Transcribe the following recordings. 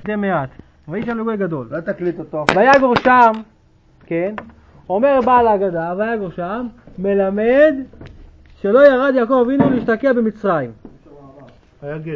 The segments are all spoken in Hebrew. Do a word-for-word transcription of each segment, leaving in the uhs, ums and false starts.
זה מעט. ויהי שם לגוי גדול. לא תקליט אותו. ויגור שם, כן, אומר בעל ההגדה, ויגור שם, מלמד שלא ירד יעקב אבינו להשתקע במצרים. היה גר.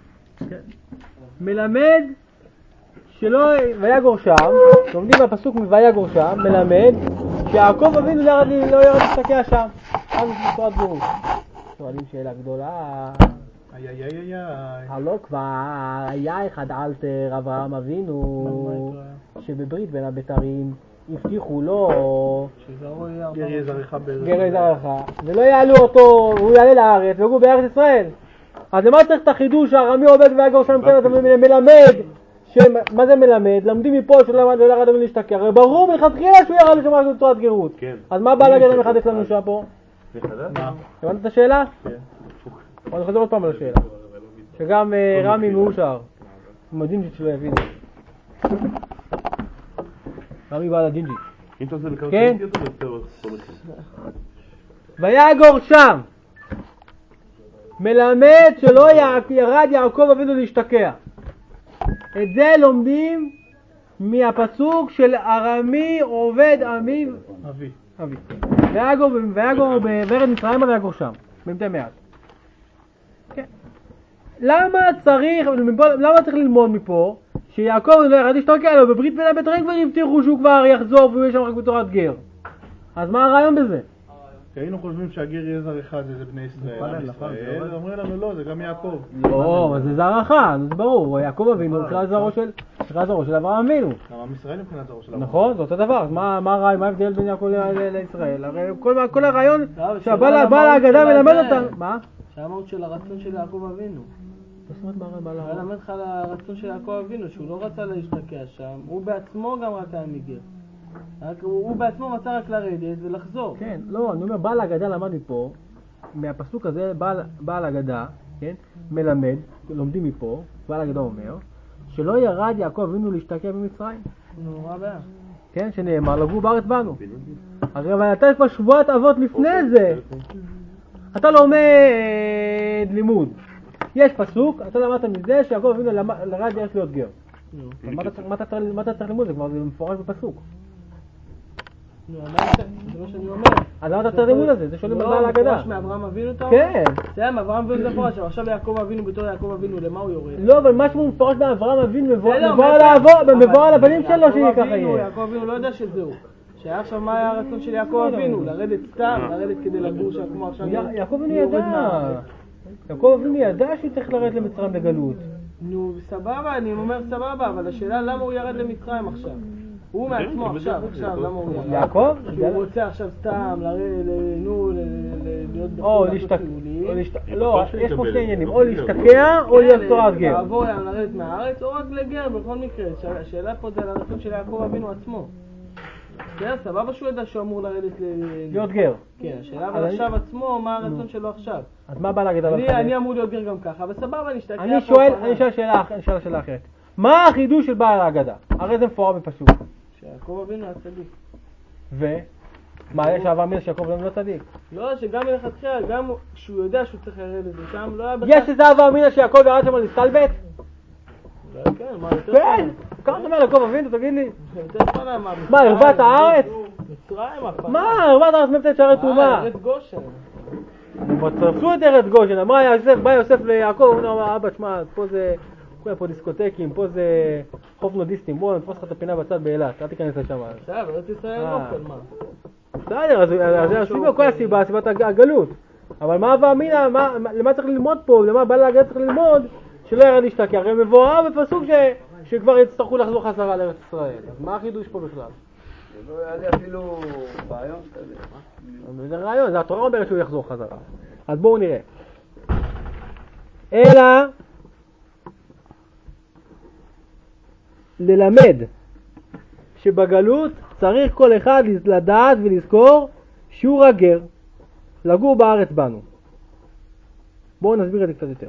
מלמד שלא, ויגור שם, לומדים בפסוק ויגור שם, מלמד שיעקב אבינו לא ירד, לא ירד להשתקע שם. אז יש מצוות גירוש. שואלים שאלה גדולה. איי איי איי איי. הלא כבר היה אחד אלתר אברהם אבינו שבברית בין הבתרים הבטיחו לו גר יהיה זרעך בארץ. גר יהיה זרעך ולא יעלו אותו והוא יעלה לארץ ויגור בארץ ישראל. אז למה צריך את החידוש הארמי עובד ויגור שם מלמד? מה זה מלמד? למדים מפה שלא ירד אבינו להשתקע. הרי ברור מלכתחילה שהוא ירד לשם משהו בצורת גרות. אז מה בעל ההגדה מחדש לנו שם פה? הבנת את השאלה? כן. אני חוזר עוד פעם על השאלה, שגם רמי מאושר, מדינג'ית שלו יבין. רמי בעל הדינג'ית. כן? ויגור שם, מלמד שלא ירד יעקב אבינו להשתקע. את זה לומדים מהפסוק של ארמי עובד אביו אבי. אבי. ויגור בארץ מצרים ויגור שם, במתי מעט. למה צריך, למה צריך ללמוד מפה שיעקב לא ירד להשתקע לו? בברית בין הבתרים כבר הבטיחו שהוא כבר יחזור והוא יהיה שם רק בתורת גר. אז מה הרעיון בזה? היינו חושבים שהגר יהיה זרעך זה בני ישראל. אומרים לנו לא, זה גם יעקב. לא, זה זרעך, זה ברור. יעקב אבינו הוא זרעו של אברהם אבינו. גם עם ישראל מבחינת זרעו של אברהם. נכון, זה אותו דבר. מה הרעיון, מה ההבדל בין יעקב לישראל? הרי כל הרעיון שהבעל ההגדה מלמד אותנו. מה? שהמהות של הרצון של יעקב אבינו. אני אלמד לך על הרצון של יעקב אבינו, שהוא לא רצה להשתקע שם, הוא בעצמו גם רק היה מגר. הוא בעצמו רצה רק לרדת ולחזור. כן, לא, אני אומר, בעל ההגדה למד מפה, מהפסוק הזה, בעל ההגדה, כן, מלמד, לומדים מפה, בעל ההגדה אומר, שלא ירד יעקב אבינו להשתקע במצרים. נו, מה הבעיה? כן, שנאמר, לגור בארץ בנו. הרי אבל אתה כבר שבועת אבות לפני זה. אתה לומד לימוד. יש פסוק, אתה למדת מזה שיעקב אבינו לרד יש להיות גר. מה אתה צריך ללמוד? זה כבר מפורש בפסוק. זה מה שאני אומר. אז למה אתה צריך ללמוד על זה? זה שואלים על בעל ההגדה. לא, מפורש מאברהם אבינו אתה אומר? כן. זה מאברהם אבינו זה מפורש, עכשיו יעקב אבינו בתור יעקב אבינו, למה הוא יורד? לא, אבל משהו מפורש מאברהם אבינו מבוא על הבנים שלו שיהיה ככה יהיה. יעקב אבינו לא יודע שזהו. שהיה עכשיו מה היה הרצון של יעקב אבינו? לרדת סתם, לרדת כדי לגור שם כמו עכשיו. יעקב אבינו ידע. יעקב אבינו ידע שצריך לרדת למצרים לגלות. נו, סבבה, אני אומר סבבה, אבל השאלה למה הוא ירד למצרים עכשיו? הוא מעצמו עכשיו, עכשיו, למה הוא ירד? יעקב? שהוא רוצה עכשיו סתם לרדת, נו, להיות או להשתקע. לא, יש פה שני עניינים, או להשתקע או להיות תורת גר. לעבור ים לרדת מהארץ או רק לגר בכל מקרה. השאלה פה זה על הרצון של יעקב אבינו עצמו. כן, סבבה שהוא ידע שהוא אמור לרדת להיות גר. כן, השאלה אבל עכשיו עצמו, מה הרצון שלו עכשיו? אז מה בא להגיד על אני אמור להיות גר גם ככה, אבל סבבה, נשתקע פה. אני שואל, אני שואל שאלה, שאלה אחרת. מה החידוש של בעל ההגדה? הרי זה מפורש בפסוק. שיעקב אבינו היה צדיק. ו? מה, יש אברהם אבינו שיעקב אבינו לא צדיק? לא, שגם מלכתחילה, גם כשהוא יודע שהוא צריך לרדת לשם, לא היה בכלל... יש איזה אברהם אבינו שיעקב ירד שם להסתלבט? כן, מה, יותר כן, כמה אתה אומר יעקב אבינו, תגיד לי? יותר זמן אמר. מה, הרבעת הארץ? מצרים אף פעם. מה, הרבעת הארץ מבצעת שערי טומאה? אה, ארץ גושן. תפסו את ארץ גושן, אמרה יוסף, בא יוסף ליעקב, הוא אמר, אבא, שמע, פה זה... פה דיסקוטקים, פה זה חוף נודיסטים, בואו נתפוס לך את הפינה בצד באילת, אל תיכנס לשם. בסדר, אבל תישראל אוכל, מה? בסדר, אז זה הסיבה, כל הסיבה, סיבת הגלות. אבל מה אבא אמינה, למה צריך ללמוד פה, למה בעל ההגדה צריך ללמוד שלא ירד להשתקע? הרי מבואר בפסוק שכבר יצטרכו לחזור חזרה לארץ ישראל. אז מה החידוש פה בכלל? זה לא היה לי אפילו רעיון כזה, מה? זה רעיון, זה התורה אומרת שהוא יחזור חזרה. אז בואו נראה. אלא ללמד שבגלות צריך כל אחד לדעת ולזכור שהוא רגר, לגור בארץ בנו. בואו נסביר את זה קצת יותר.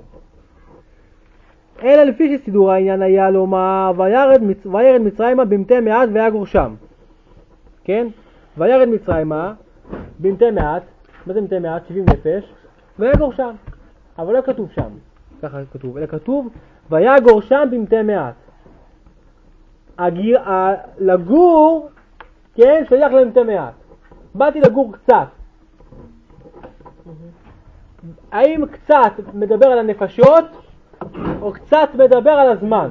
אלא לפי שסידור העניין היה לומר וירד, מצ... וירד מצרימה במתי מעט ויגור שם. כן? וירד מצרימה במתי מעט, מה זה במתי מעט? שבעים נפש, ויגור שם. אבל לא כתוב שם, ככה כתוב, אלא כתוב ויגור שם במתי מעט. הגיר, ה, לגור, כן, שייך למתי מעט. באתי לגור קצת. האם קצת מדבר על הנפשות, או קצת מדבר על הזמן?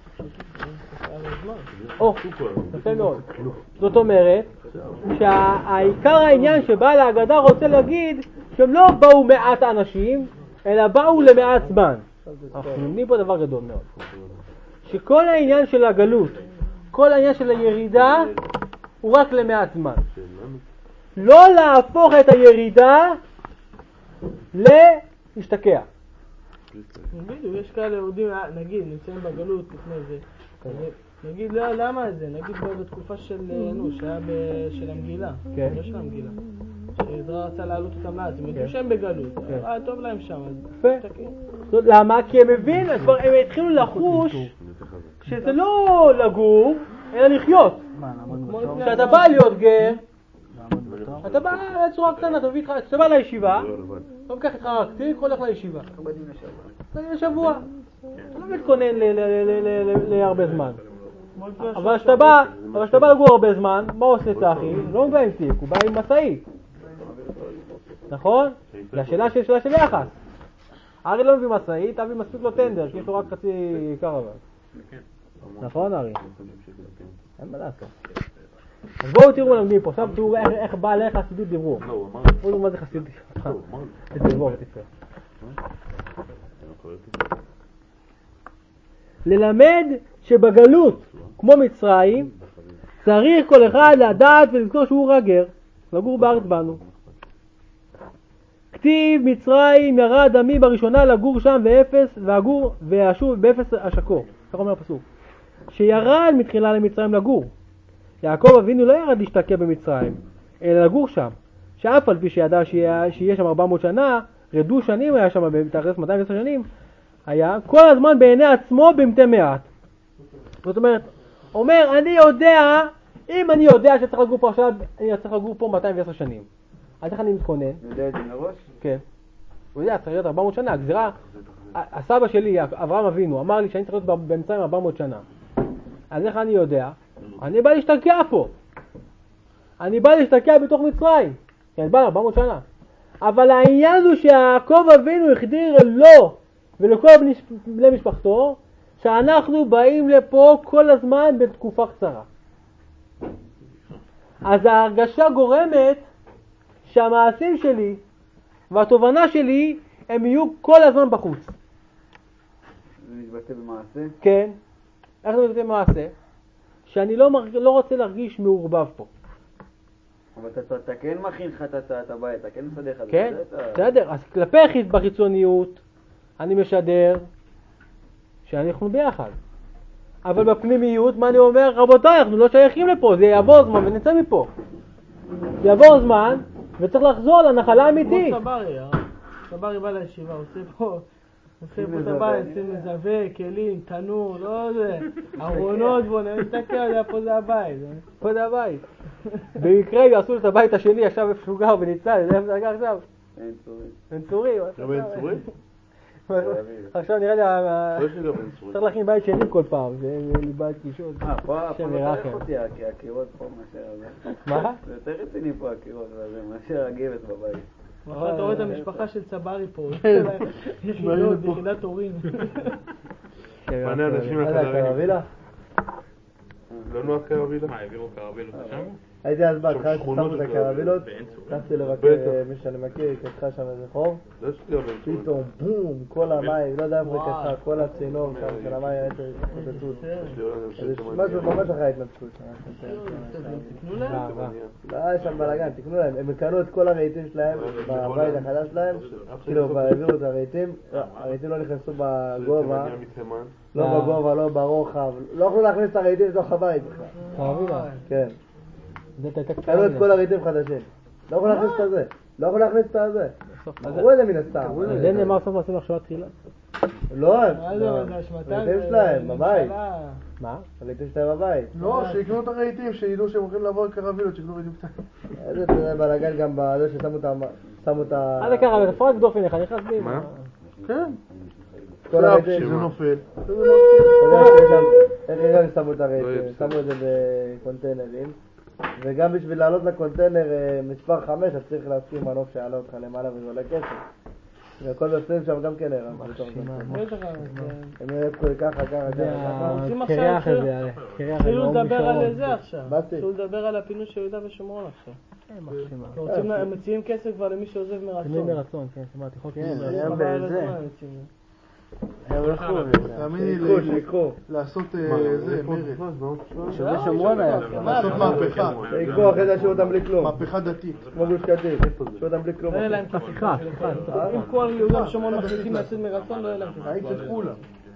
או, יפה מאוד. זאת אומרת, שהעיקר העניין שבעל ההגדה רוצה להגיד, שהם לא באו מעט אנשים, אלא באו למעט זמן. אנחנו לומדים פה דבר גדול מאוד. שכל העניין של הגלות, כל העניין של הירידה, הוא רק למעט זמן. לא להפוך את הירידה להשתקע. בדיוק, יש כאלה יהודים, נגיד, נמצאים בגלות לפני זה. נגיד, לא, למה זה? נגיד בתקופה של, נו, שהיה של המגילה. כן. לא של המגילה. שעזרא רצה להעלות אותם לארץ. הם יודעים שהם בגלות. היה טוב להם שם. יפה. למה? כי הם מבין, הם התחילו לחוש שזה לא לגור, אלא לחיות. כשאתה בא להיות גר, אתה בא לצורה קטנה, אתה מביא איתך, כשאתה בא לישיבה, אתה מקח איתך רק תיק, הולך לישיבה. לשבוע. אתה לא מתכונן להרבה זמן. אבל כשאתה בא, אבל כשאתה בא לגור הרבה זמן, מה עושה צחי? לא מביא עם תיק, הוא בא עם מסעית. נכון? זה השאלה של שאלה של יחס. ארי לא מביא מסעית, אבי מספיק לו טנדר, כי יש לו רק חצי קרוון. נכון ארי? אין מה לעשות. אז בואו תראו למדים פה, עכשיו תראו איך בעלי חסידות דיברו. בואו תראו מה זה חסידות. תדבור, תפר. ללמד שבגלות, כמו מצרים, צריך כל אחד לדעת ולזכור שהוא רגר, לגור בארץ בנו. כתיב מצרים ירד עמי בראשונה לגור שם ואפס, והגור והשוב באפס השקור. כך אומר הפסוק. שירד מתחילה למצרים לגור. יעקב אבינו לא ירד להשתקע במצרים, אלא לגור שם. שאף על פי שידע שיהיה, שיהיה שם ארבע מאות שנה, רדו שנים היה שם, בתאריך מאתיים ועשר שנים, היה כל הזמן בעיני עצמו במתי מעט. זאת אומרת, אומר, אני יודע, אם אני יודע שצריך לגור פה עכשיו, אני צריך לגור פה מאתיים ועשר שנים. אז איך אני מתכונן? יודע את זה מראש? כן. הוא יודע, צריך להיות ארבע מאות שנה. הגזירה, הסבא שלי, אברהם אבינו, אמר לי שאני צריך להיות במצרים ארבע מאות שנה. אז איך אני יודע? אני בא להשתקע פה. אני בא להשתקע בתוך מצרים. אני בא ארבע מאות שנה. אבל העניין הוא שיעקב אבינו החדיר לו ולכל בני משפחתו, שאנחנו באים לפה כל הזמן בתקופה קצרה. אז ההרגשה גורמת שהמעשים שלי והתובנה שלי הם יהיו כל הזמן בחוץ. זה מתבטא במעשה? כן. איך זה מתבטא במעשה? שאני לא, מרג... לא רוצה להרגיש מעורבב פה. אבל אתה, אתה כן מכין לך את הבית, אתה כן מסדר לך. כן, בסדר. אז כלפי בחיצוניות אני משדר שאנחנו ביחד. אבל בפנימיות מה אני אומר? רבותיי, אנחנו לא שייכים לפה, זה יעבור זמן ונצא מפה. יעבור זמן וצריך לחזור לנחלה האמיתית. כמו סברי, סברי בא לישיבה, עושה פה, עושה פה את הבית, עושה מזווה, כלים, תנור, לא זה, ארונות, בוא נסתכל, פה זה הבית. פה זה הבית. במקרה יעשו את הבית השני, ישב איפה שהוא גר וניצל, זה איפה זה גר עכשיו? אין צורי. אין צורי? אין צורי? עכשיו נראה לי, צריך להכין בית שני כל פעם, זה ליבית קישות. אה, פה לא צריך אותי, הקירות פה מאשר הזה. מה? זה יותר רציני פה הקירות, מאשר הגבת בבית. אתה רואה את המשפחה של צברי פה, יחידת הורים. פנה אנשים מהקרווילה? לא נוח קרווילה? מה, העבירו קרווילות שם? הייתי אז בהתחלה ששמו את הקרווילות, נכנסתי לבקר מי שאני מכיר, קצחה שם איזה חוב, פתאום בום, כל המים, לא יודע איפה זה קצחה, כל הצינור שם של המים היה יותר התפוצצות. משהו ממש אחרי ההתנתקות. תקנו להם? לא, היה שם בלגן, תקנו להם, הם קנו את כל הרהיטים שלהם בבית החדש שלהם, כאילו העבירו את הרהיטים, הרהיטים לא נכנסו בגובה, לא בגובה, לא ברוחב, לא יכלו להכניס את הרהיטים לתוך הבית בכלל. כן. קנו את כל הרהיטים חדשים. לא יכול להכניס את הזה. לא יכול להכניס את הזה. אמרו את זה מן הסתם. זה נאמר סוף מעשים מחשבה תחילה? לא, הרהיטים שלהם בבית. מה? הרהיטים שלהם בבית. לא, שיקנו את הרהיטים, שידעו שהם הולכים לעבור קרווילות, שיקנו רהיטים קטנים. איזה בלגן גם בזה ששמו את ה... אז זה ככה, זה פרק דופן לך, נכנס בי. מה? כן. כל הרהיטים. שזה נופל. אתה יודע שיש שם איך גם שמו את הרייטים, שמו את זה בקונטיינרים, וגם בשביל לעלות לקונטיינר מספר חמש, אז צריך להסכים מנוף שיעלה אותך למעלה וזה עולה כסף. והכל בפנים שם גם כן נראה. הם נראה ככה, ככה, ככה. קריח הזה, קריח הזה. תתחילו לדבר על זה עכשיו. תתחילו לדבר על הפינוי של יהודה ושומרון עכשיו. הם מציעים כסף כבר למי שעוזב מרצון. למי מרצון, כן, שמעתי, חוק כן, הם בזה. הם הלכו, תאמיני לי, לעשות זה, מרד. שווה שומרון היה. לעשות מהפכה. יקחו אחרי זה שירו אותם בלי כלום. מהפכה דתית. כמו גוש קטיף. שירו אותם בלי כלום. לא יהיה להם כסף. אם כל יהודה ושומרון מחליטים לצאת מרצון, לא יהיה להם כסף. היית את כולם.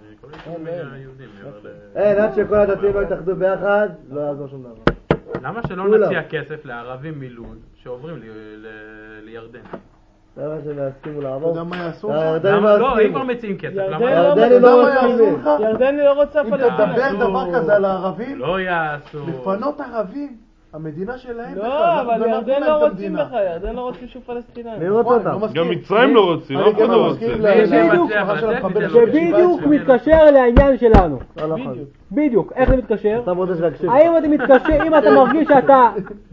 אין, עד שכל הדתיים לא יתאחדו ביחד, לא יעזור שום דבר. למה שלא נציע כסף לערבים מלוד שעוברים לירדן? למה שהם יסכימו לעבור? אתה יודע מה יעשו? לא, אם כבר מציעים כסף, למה ירדני לא מסכימים. ירדני לא רוצה פלסטינאים. אם תדבר דבר כזה על הערבים, לא יעשו. לפנות ערבים, המדינה שלהם. לא, אבל ירדן לא רוצים לך, ירדן לא רוצים שום פלסטינאים. מי רוצה אותם? גם מצרים לא רוצים, אף אחד לא רוצה. זה בדיוק מתקשר לעניין שלנו. בדיוק, איך זה מתקשר? האם אתה מתקשר, אם אתה מרגיש שאתה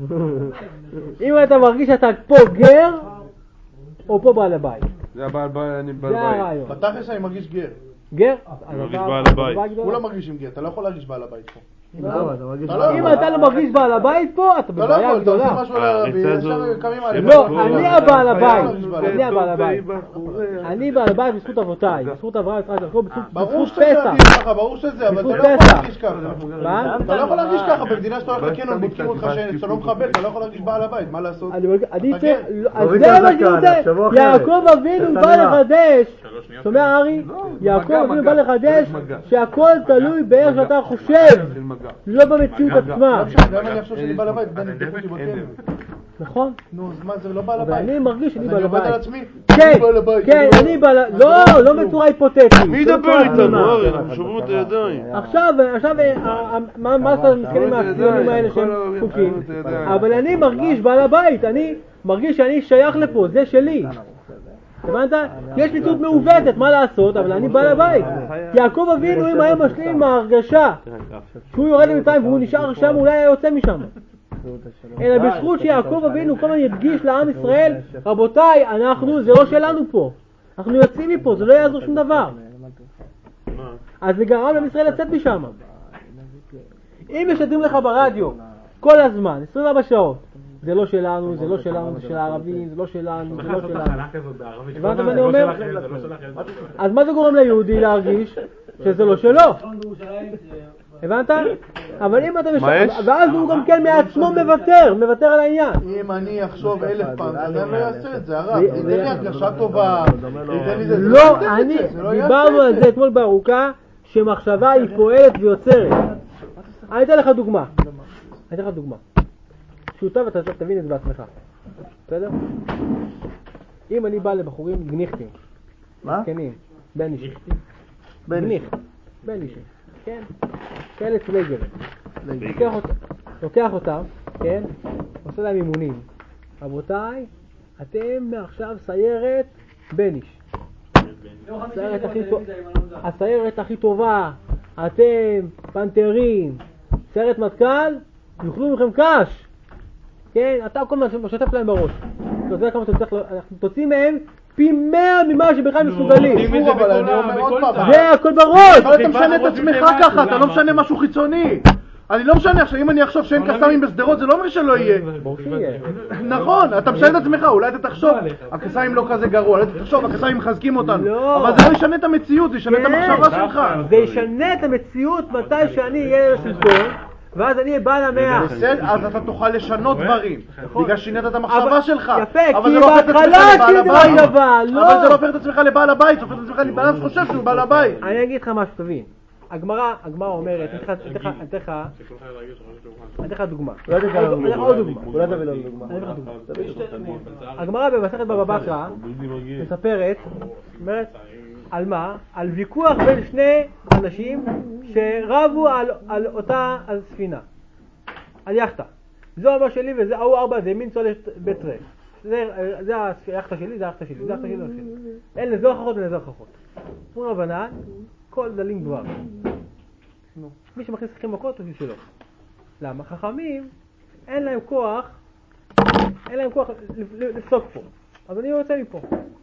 אם אתה מרגיש שאתה פה גר או פה בעל הבית? זה הבעל בית, אני בעל זה בית. הרעיון. בתכלס אני מרגיש גר. גר? אני מרגיש בעל הבית. כולם מרגישים גר, אתה לא יכול להרגיש בעל הבית פה. אם אתה לא מרגיש בעל הבית פה, אתה בבעיה גדולה. אתה לא יכול, אתה עושה משהו לערבי, ישר קמים עליהם. לא, אני הבעל הבית. אני הבעל הבית. אני בעל הבית בזכות אבותיי, בזכות אברהם יצחק יעקב, בזכות פסח. ברור שזה, אבל אתה לא יכול להרגיש ככה. מה? אתה לא יכול להרגיש ככה, במדינה שאתה הולך לקנון, בודקים אותך שאתה לא מכבד, אתה לא יכול להרגיש בעל הבית, מה לעשות? אני צריך, אז זה מה שאני רוצה, יעקב אבינו בא לחדש, שומע ארי? יעקב אבינו בא לחדש שהכל תלוי באיך שאתה חושב, לא במציאות עצמה. למה אני חושב שאני בעל הבית? דני תקעו אותי בטלם. נכון? נו, אז מה, זה לא בעל הבית? ואני מרגיש שאני בעל אני עובד על הבית. עצמי? כן, כן, אני בעל הבית. לא, לא בצורה היפותטית. מי ידבר איתנו, ארי? אנחנו שוברים את הידיים. עכשיו, עכשיו, מה שאתה מסתכלים מהציונים האלה שהם חוקים? אבל אני מרגיש בעל הבית, אני מרגיש שאני שייך לפה, זה שלי. הבנת? יש מציאות מעוותת, מה לעשות, אבל אני בעל הבית. יעקב אבינו אם היה משלים עם ההרגשה שהוא יורד למצרים והוא נשאר שם, אולי היה יוצא משם. אלא בזכות שיעקב אבינו כל הזמן ידגיש לעם ישראל, רבותיי, אנחנו, זה לא שלנו פה. אנחנו יוצאים מפה, זה לא יעזור שום דבר. אז זה גרם לעם ישראל לצאת משם. אם משדרים לך ברדיו כל הזמן, עשרים וארבע שעות, זה לא שלנו, זה לא שלנו, זה של הערבים, זה לא שלנו, זה לא שלנו. הבנת מה אני אומר? אז מה זה גורם ליהודי להרגיש? שזה לא שלו. הבנת? אבל אם אתה משנה, ואז הוא גם כן מעצמו מוותר, מוותר על העניין. אם אני אחשוב אלף פעם, אני לא אעשה את זה, הרב, ייתן לי הרגשה טובה, ייתן לי זה, לא, אני, דיברנו על זה אתמול בארוכה, שמחשבה היא פועלת ויוצרת. אני אתן לך דוגמה. אני אתן לך דוגמה. פשוטה ואתה תבין את זה בעצמך. בסדר? אם אני בא לבחורים גניחתים, מסכנים, בן אישי. גניח, בן אישי. כן? כאלה צולי גבר. לוקח אותם, כן? עושה להם אימונים. רבותיי, אתם מעכשיו סיירת בניש. הסיירת הכי טובה, אתם פנתרים, סיירת מטכ"ל, יאכלו מכם קש. כן? אתה כל מה שמשתף להם בראש. אתה יודע כמה אתה צריך, אנחנו תוצאים מהם פי מאה ממה שבכלל מסוגלים. זה הכל בראש. אבל אתה משנה את עצמך ככה, אתה לא משנה משהו חיצוני. אני לא משנה עכשיו, אם אני אחשוב שאין קסמים בסדרות, זה לא אומר שלא יהיה. נכון, אתה משנה את עצמך, אולי אתה תחשוב, הקסמים לא כזה גרוע, אולי אתה תחשוב, הקסמים מחזקים אותנו. אבל זה לא ישנה את המציאות, זה ישנה את המחשבה שלך. זה ישנה את המציאות מתי שאני אהיה לשלטון. ואז אני בעל המאה. אז אתה תוכל לשנות דברים, בגלל שינית את המחשבה שלך. יפה, כי בהתחלה שיהיה דבר, לא. אבל זה לא הופך את עצמך לבעל הבית, זה הופך את עצמך לבעל אדם שחושב שהוא בעל הבית. אני אגיד לך משהו, תבין. הגמרא, הגמרא אומרת, אני אתן לך דוגמה. אני אתן לך עוד דוגמה. אולי תביא לנו דוגמה. הגמרא במסכת בבא בתרא מספרת, אומרת, על מה? על ויכוח בין שני אנשים שרבו על, על אותה על ספינה, על יחטה. זו אבא שלי וזה ההוא ארבע, זה מין צולת בטרה. זה, זה היחטה שלי, זה היחטה שלי, זה היחטה שלי, זה היחטה שלי. אין לזה הוכחות, אין לזה הוכחות. הוא רבנן, כל דלים דבר. מי שמכניס לכם מכות הוא שלו. למה? חכמים אין להם כוח, אין להם כוח לפסוק פה. אז אני יוצא מפה.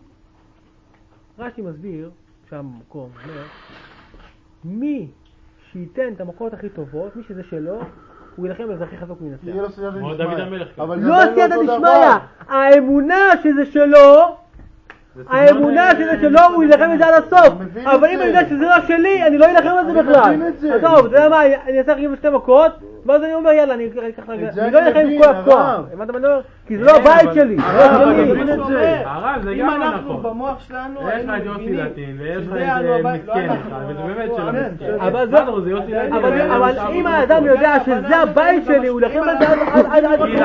רש"י מסביר, שם במקום, אומר, מי שייתן את המכות הכי טובות, מי שזה שלו, הוא ילחם על זה הכי חזק מנצח. יהיה לו סייעתא כמו דשמיא. דוד המלך. לא סייעתא דשמיא, האמונה שזה שלו, האמונה שזה שלו, הוא ילחם את זה עד הסוף. אבל אם אני יודע שזה לא שלי, אני לא ילחם על זה בכלל. טוב, אתה יודע מה, אני אעשה רק שתי מכות, ואז אני אומר יאללה, אני לא ילחם עם כל הכוח. הבנת מה אני אומר? כי זה לא הבית שלי. הרב, זה גם לא נכון. במוח שלנו יש לך את יוסי לטין, ויש לך את מסכן אחד, וזה באמת של המסכן. אבל זה יוסי לטין. אבל אם האדם יודע שזה הבית שלי, הוא ילחם על זה עד עד הוא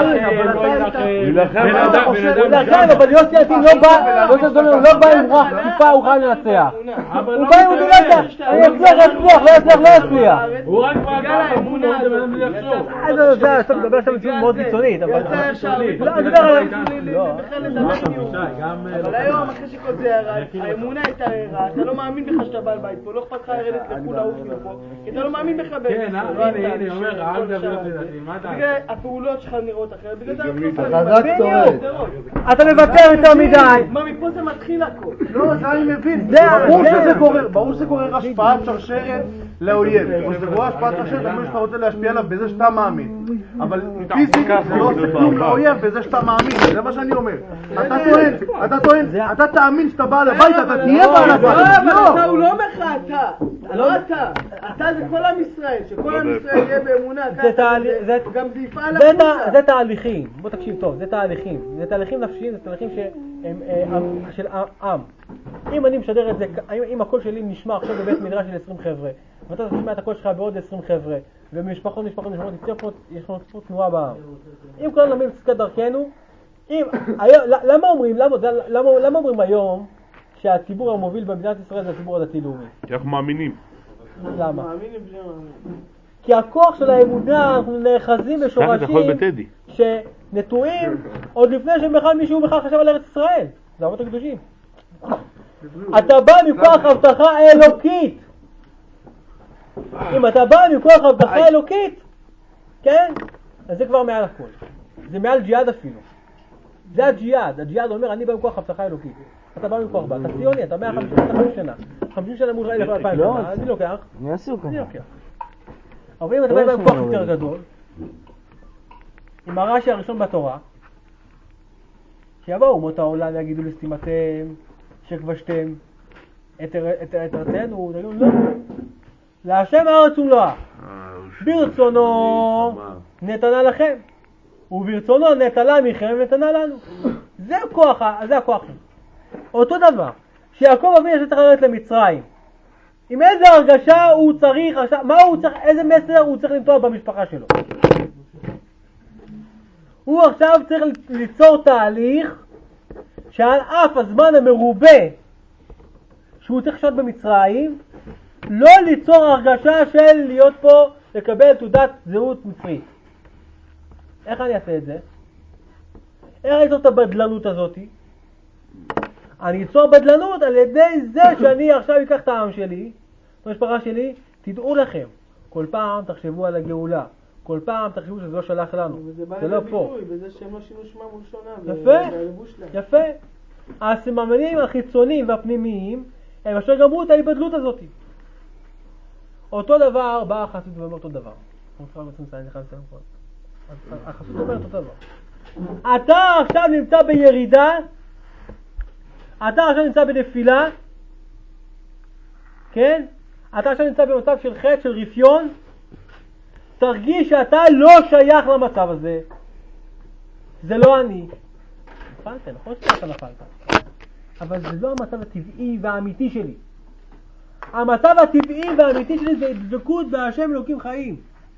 ילחם, אבל יוסי לטין לא בא, לא בא עם רוח טיפה, הוא חייב לנצח. הוא בא עם אותי לא יודע, אני אצליח, אצליח, לא אצליח, לא אצליח. הוא רק בא על האמונה, זה, זה, אתה מדבר שם מציאות מאוד קיצונית, אבל... לא, אני מדבר על... אבל היום, אחרי שכל זה ירד, האמונה הייתה רעה, אתה לא מאמין בך שאתה בעל בית פה, לא אכפת לך לרדת לחו"ל לעוף מפה, כי אתה לא מאמין בך באמת. כן, הנה, הנה, אומר, העם דבר לדעתי, מה אתה... בגלל הפעולות שלך נראות אחרת, בגלל זה החזק שורד. אתה מוותר יותר מדי. מה, מפה זה מתחיל הכל. לא, זה אני מבין. זה- ברור זה- שזה קורה, ברור שזה קורה השפעת שרשרת לאויב. או שזה רואה השפעת שרשרת, זה אומר שאתה רוצה להשפיע עליו בזה שאתה מאמין. אבל פיזית זה לא עושה כלום לאויב בזה שאתה מאמין, זה מה שאני אומר. אתה טוען, אתה טוען, אתה תאמין שאתה בעל הבית, אתה תהיה בעל הבית. אבל אתה לא! הוא לא אומר לך אתה, לא אתה, אתה זה כל עם ישראל, שכל עם ישראל יהיה באמונה, זה תהליך- זה- גם זה יפעל זה החוצה. תה- זה תהליכים, בוא תקשיב טוב, זה תהליכים, זה תהליכים נפשיים, זה תהליכים שהם אה, עם- של עם. אם אני משדר את זה, אם אם הקול שלי נשמע עכשיו בבית מדרש של עשרים חבר'ה, ואתה תשמע את הקול שלך בעוד עשרים חבר'ה, ומשפחות משפחות משפחות, יש פה- יש לנו פה תנועה בעם. אם כולנו נאמין בצדקת דרכנו, אם, היום, למה אומרים, למה, למה, למה אומרים היום שהציבור המוביל במדינת ישראל זה הציבור הדתי-לאומי? כי אנחנו מאמינים. למה? מאמינים בלי מאמינים. כי הכוח של האמונה, אנחנו נאחזים ככה אתה יכול בשורשים בטדי. שנטועים עוד לפני שבכלל מישהו בכלל חשב על ארץ ישראל. זה אבות הקדושים. אתה בא מכוח הבטחה אלוקית. אם אתה בא מכוח הבטחה אלוקית, כן? אז זה כבר מעל הכל. זה מעל ג'יהאד אפילו. זה הג'יהאד. הג'יהאד אומר, אני בא מכוח הבטחה אלוקית. אתה בא מכוח בה. אתה ציוני, אתה מאה וחמישים שנה. חמישים שנה מול אלף אלפיים שנה. אני לוקח. אני עסוק. אני לוקח. אבל אם אתה בא עם כוח יותר גדול, עם הרש"י הראשון בתורה, שיבואו אומות העולם ויגידו לסתימתם, שכבשתם את ארצנו, תגידו לא, להשם הארץ ומלואה, ברצונו נתנה לכם, וברצונו נטלה מכם ונתנה לנו. זה הכוח, זה הכוח. אותו דבר, שיעקב אבינו שצריך לרדת למצרים, עם איזה הרגשה הוא צריך, מה הוא צריך, איזה מסר הוא צריך לנטוע במשפחה שלו. הוא עכשיו צריך ליצור תהליך שעל אף הזמן המרובה שהוא צריך לשהות במצרים, לא ליצור הרגשה של להיות פה, לקבל תעודת זהות מצרית. איך אני אעשה את זה? איך אני אצור את הבדלנות הזאת? אני אצור בדלנות על ידי זה שאני עכשיו אקח את העם שלי, את המשפחה שלי, תדעו לכם, כל פעם תחשבו על הגאולה, כל פעם תחשבו שזה לא שלח לנו, זה לא פה. בזה שהם לא שינו שמם מול שונה, יפה, יפה. הסממנים החיצוניים והפנימיים הם אשר גמרו את ההיבדלות הזאת. אותו דבר בא החסידות ואומר אותו דבר. החסידות אומר אותו דבר. אתה עכשיו נמצא בירידה, אתה עכשיו נמצא בנפילה, כן? אתה עכשיו נמצא במצב של חטא, של רפיון, תרגיש שאתה לא שייך למצב הזה. זה לא אני. נפלת, נכון שאתה נפלת. אבל זה לא המצב הטבעי והאמיתי שלי. המצב הטבעי והאמיתי שלי זה דבקות בהשם אלוקים חיים.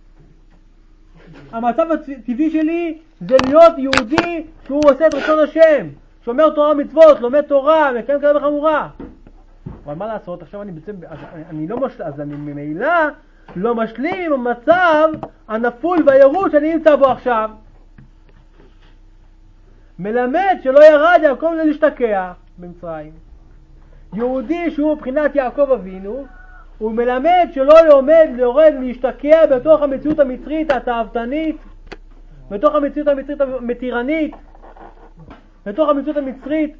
המצב הטבעי שלי זה להיות יהודי שהוא עושה את רצון השם, שומר תורה מצוות, לומד תורה, מקיים כלל וחמורה. אבל מה לעשות? עכשיו אני בעצם, אז אני לא משל, אז אני ממילא לא משלים עם המצב הנפול והירוד שאני נמצא בו עכשיו. מלמד שלא ירד יעקב להשתקע במצרים. יהודי שהוא מבחינת יעקב אבינו, הוא מלמד שלא לומד, יורד, להשתקע בתוך המציאות המצרית התאוותנית, בתוך המציאות המצרית המתירנית, בתוך המציאות המצרית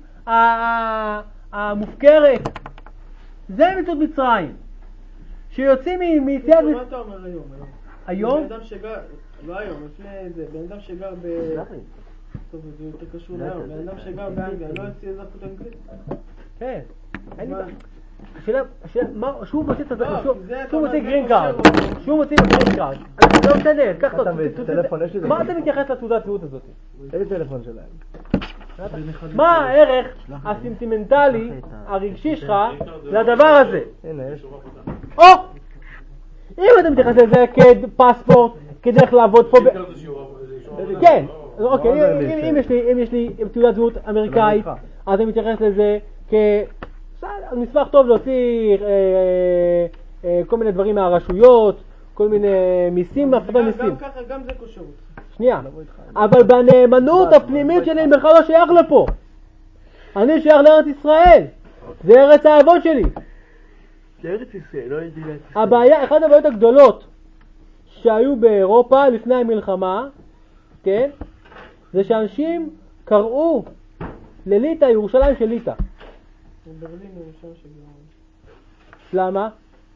המופקרת. זה מציאות מצרים. שיוצאים מיציאת... מה אתה אומר היום? היום? בן אדם שגר, לא היום, לפני זה, בן אדם שגר ב... טוב, זה יותר קשור להיום, בן אדם שגר באנגליה, לא יוציא אזרחות אנגלית? כן. השאלה, שהוא מוציא את זה, שהוא מוציא גרין קארד, שהוא מוציא גרין קארד, לא משנה, קח את זה, מה אתה מתייחס לתעודת זהות הזאת? איזה טלפון שלהם? מה הערך הסנטימנטלי, הרגשי שלך, לדבר הזה? הנה, יש. או! אם אתה מתייחס לזה כפספורט, כדרך לעבוד פה ב... כן, אוקיי, אם יש לי תעודת זהות אמריקאית, אז אני מתייחס לזה כ... מסמך טוב להוציא כל מיני דברים מהרשויות, כל מיני מיסים, מהפחתת מיסים. גם ככה, גם זה קושרות. שנייה, אבל בנאמנות הפנימית שלי אני בכלל לא שייך לפה. אני שייך לארץ ישראל, זה ארץ האבות שלי. זה ארץ ישראל, לא מדינת ישראל. הבעיה, אחת הבעיות הגדולות שהיו באירופה לפני המלחמה, כן, זה שאנשים קראו לליטא ירושלים של ליטא. ברלין ירושלים של ליטא. למה?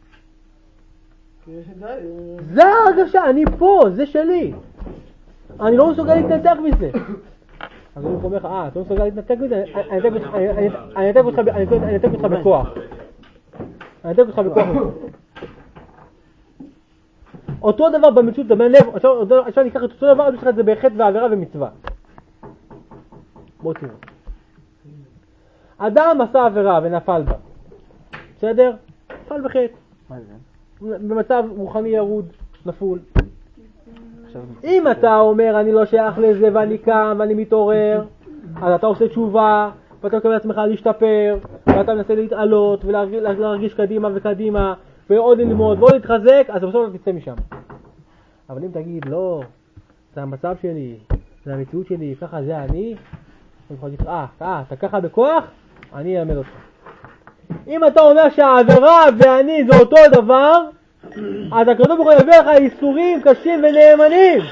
זה הרגשה, אני פה, זה שלי. אני לא מסוגל להתנתק מזה. אז אני אומר לך, אה, אתה לא מסוגל להתנתק מזה? אני אנתק אותך בכוח. אני אנתק אותך בכוח. אותו דבר במציאות, דמיין לב, עכשיו ניקח את אותו דבר, אני אשלח את זה בחטא ועבירה ומצווה. בואו תראו. אדם עשה עבירה ונפל בה. בסדר? נפל בחטא. מה זה? במצב רוחני ירוד, נפול. אם אתה אומר אני לא שייך לזה ואני קם ואני מתעורר, אז אתה עושה תשובה ואתה מקבל לעצמך להשתפר ואתה מנסה להתעלות ולהרגיש קדימה וקדימה ועוד ללמוד ועוד להתחזק, אז בסוף אתה תצא משם. אבל אם תגיד לא, זה המצב שלי, זה המציאות שלי, ככה זה אני, אני יכול להגיד, אה, אה, אתה ככה בכוח, אני אעמד אותך. אם אתה אומר שהעבירה ואני זה אותו דבר, אז הקדוש ברוך הוא יביא לך איסורים קשים ונאמנים.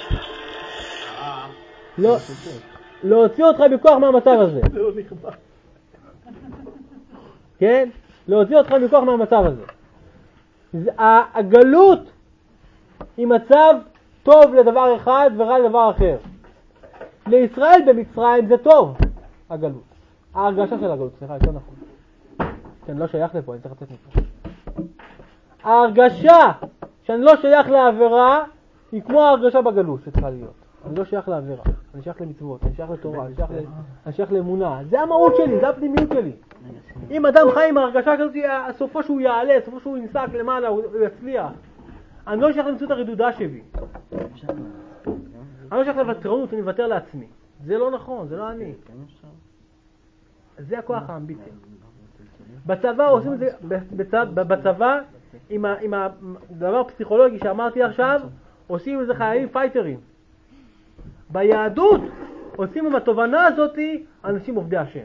לא, להוציא אותך בכוח מהמצב הזה. כן? להוציא אותך בכוח מהמצב הזה. הגלות היא מצב טוב לדבר אחד ורע לדבר אחר. לישראל במצרים זה טוב, הגלות. ההרגשה של הגלות, סליחה, לא נכון. שאני לא שייך לפה, אני צריך לצאת מפה. ההרגשה שאני לא שייך לעבירה היא כמו ההרגשה בגלות שצריכה להיות. אני לא שייך לעבירה, אני שייך למצוות, אני שייך לתורה, אני שייך, אני שייך לאמונה. זה המהות שלי, זה הפנימיות שלי. אם אדם חי עם ההרגשה כזאת, סופו שהוא יעלה, סופו שהוא ינסק למעלה, הוא יצליח. אני לא שייך למציאות הרדודה שלי. אני לא שייך לוותרנות, אני מוותר לעצמי. זה לא נכון, זה לא אני. זה הכוח האמביציה. בצבא עושים את זה, בצבא, עם הדבר הפסיכולוגי שאמרתי עכשיו, עושים את זה חיילים פייטרים. ביהדות עושים עם התובנה הזאת אנשים עובדי השם.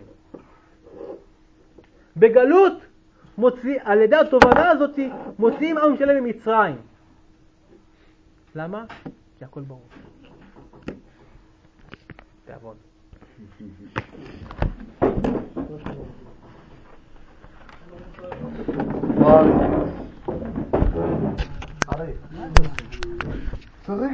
בגלות, מוציא, על ידי התובנה הזאת מוציאים עם שלם ממצרים. למה? כי הכל ברור. תעבוד. צריך